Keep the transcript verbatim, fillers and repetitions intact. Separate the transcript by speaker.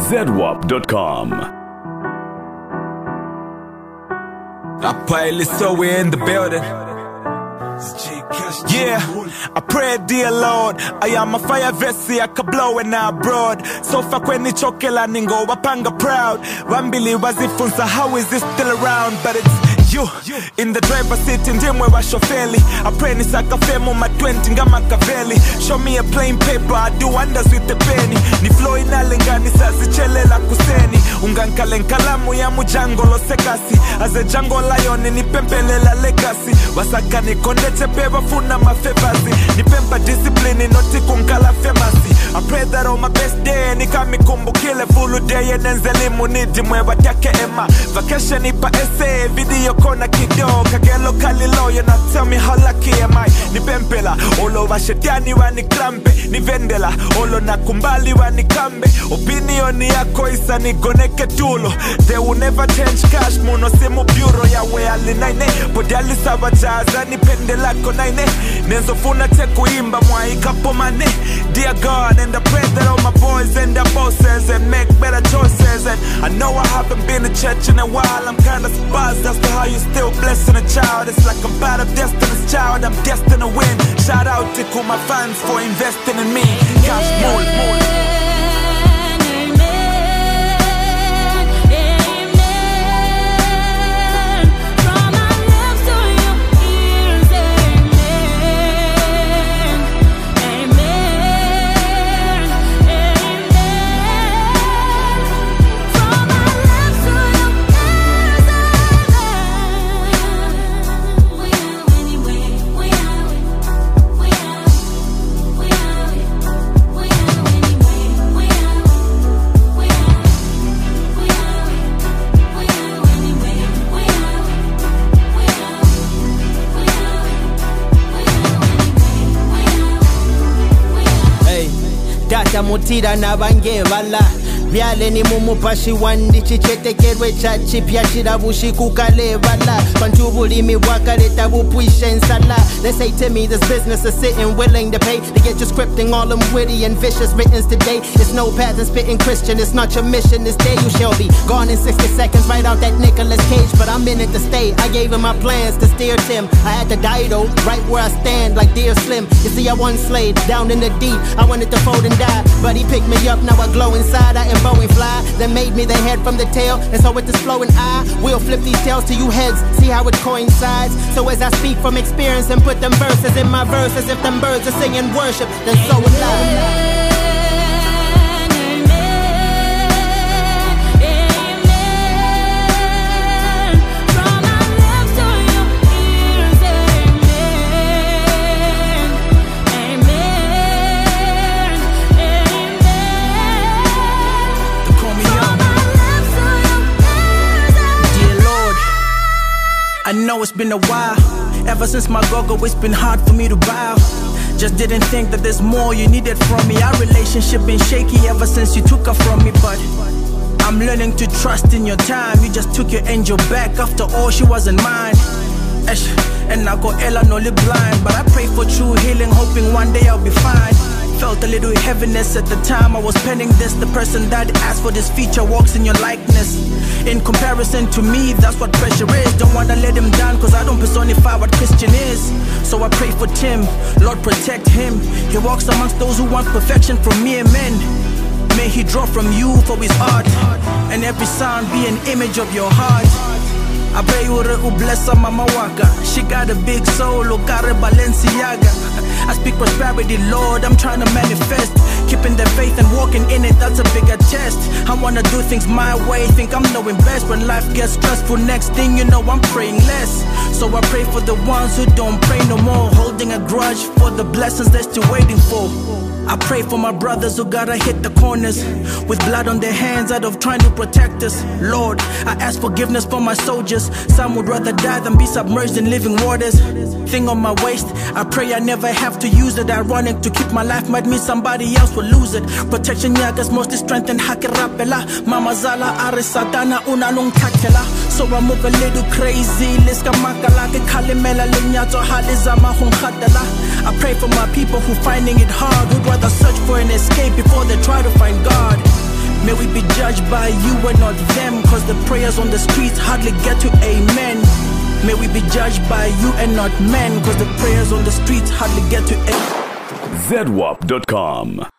Speaker 1: zedwap dot com.
Speaker 2: Apparently, so we're in the building. Yeah, I pray, dear Lord, I am a fire vessel, I can blow it now abroad. So far when it's chokela ningo, wapanga proud. One believers if how is this still around? But it's you in the driver's seat in Jimwe Washofeli. I pray ni sakafemo my twenty ngama kaveli. Show me a plain paper, I do wonders with the penny. Ni flow inalingani sazichelela kuseni. Ungankalenkalamu ya mujango lo sekasi. As a jungle lion ni pempelela legacy. Wasaka ni kondeche peva funa mafevazi. Ni pempa discipline noti kunkala famasi. I pray that on my best day ni kami kumbukile fulu day and enzelimu nidi mwewa take ema. Vacation ipa essay video kona kidogo kagelo kalilo. You not tell me how lucky am I. Ni pempela olo washetani wani klampe. Ni vendela olo na kumbali wani kambe. Opinion yako isa ni goneke tulo. They will never change cash muno simu bureau ya we alinaine. Podali sabajaza ni pendela konaine. Nenzo funa te kuimba mwa ikapo mane. Dear God, and I pray that all my boys and their bosses and make better choices. And I know I haven't been to church in a while. I'm kinda surprised as to how you still blessing a child. It's like I'm part of Destiny's Child. I'm destined to win. Shout out to my fans for investing in me. Cash more, more.
Speaker 3: Mutira na bange bala Biale ni mumu pashi wandi chichete kerwe chachi pia chirabushi kukale bala Panjubuli mi wakale tabu puisha insala. They say to me this business is sitting willing to pay to get you scripting all them witty and vicious writtens today. It's no path and spitting Christian, it's not your mission. This day you shall be gone in sixty seconds. Right out that Nicolas Cage, but I'm in it to stay. I gave him my plans to steer Tim. I had to die though, right where I stand like dear Slim. You see I once slayed down in the deep. I wanted to fold and die, but he picked me up. Now I glow inside. I am Boeing fly, then made me the head from the tail. And so with this flowing eye, we'll flip these tails to you heads. See how it coincides. So as I speak from experience and put them verses in my verse, as if them birds are singing worship, then so will I.
Speaker 4: I know it's been a while, ever since my go-go, it's been hard for me to bow. Just didn't think that there's more you needed from me. Our relationship been shaky ever since you took her from me. But I'm learning to trust in your time. You just took your angel back, after all she wasn't mine. And I got Ella no lip blind, but I pray for true healing, hoping one day I'll be fine. Felt a little heaviness at the time I was penning this. The person that asked for this feature walks in your likeness. In comparison to me, that's what pressure is. Don't wanna let him down, cause I don't personify what Christian is. So I pray for Tim, Lord protect him. He walks amongst those who want perfection from mere men. May he draw from you for his art, and every sound be an image of your heart. I pray you will bless her mama waka. She got a big soul, Okare Balenciaga. I speak prosperity, Lord, I'm trying to manifest. Keeping the faith and walking in it, that's a bigger test. I wanna do things my way, think I'm knowing best. When life gets stressful, next thing you know I'm praying less. So I pray for the ones who don't pray no more, holding a grudge for the blessings they're still waiting for. I pray for my brothers who gotta hit the corners with blood on their hands out of trying to protect us. Lord, I ask forgiveness for my soldiers. Some would rather die than be submerged in living waters. Thing on my waist, I pray I never have to use it. Ironic to keep my life might mean somebody else will lose it. Protection yagas mostly strengthen hakirapela. Mama zala arisatana unanung takela. So I move a little crazy. Liska makala ke kalimela linyato halizama hunkhatela. I pray for my people who finding it hard, who'd rather search for an escape before they try to find God. May we be judged by you and not them, cause the prayers on the streets hardly get to amen. May we be judged by you and not men, cause the prayers on the streets hardly get to amen.
Speaker 1: Z W A P dot com